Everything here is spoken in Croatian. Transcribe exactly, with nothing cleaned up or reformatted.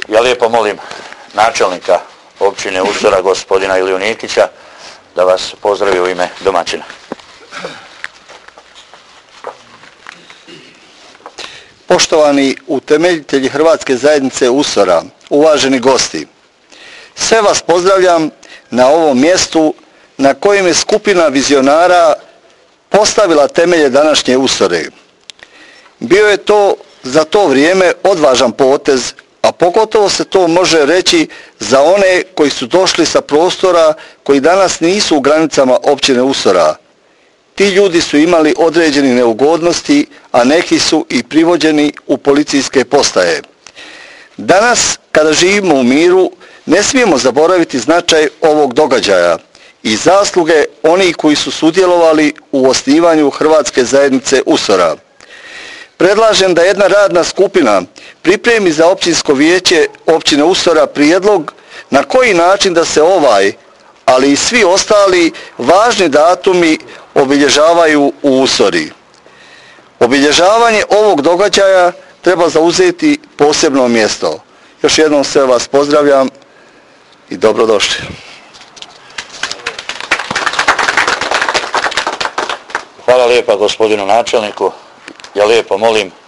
Ja lijepo molim načelnika općine Usora, gospodina Iliju Nikića, da vas pozdravi u ime domaćina. Poštovani utemeljitelji Hrvatske zajednice Usora, uvaženi gosti, sve vas pozdravljam na ovom mjestu na kojem je skupina vizionara postavila temelje današnje Usore. Bio je to za to vrijeme odvažan potez, a pogotovo se to može reći za one koji su došli sa prostora koji danas nisu u granicama općine Usora. Ti ljudi su imali određeni neugodnosti, a neki su i privođeni u policijske postaje. Danas, kada živimo u miru, ne smijemo zaboraviti značaj ovog događaja i zasluge onih koji su sudjelovali u osnivanju Hrvatske zajednice Usora. Predlažem da jedna radna skupina pripremi za općinsko vijeće općine Usora prijedlog na koji način da se ovaj, ali i svi ostali važni datumi obilježavaju u Usori. Obilježavanje ovog događaja treba zauzeti posebno mjesto. Još jednom sve vas pozdravljam i dobrodošli. Hvala lijepa gospodinu načelniku. Ja lijepo molim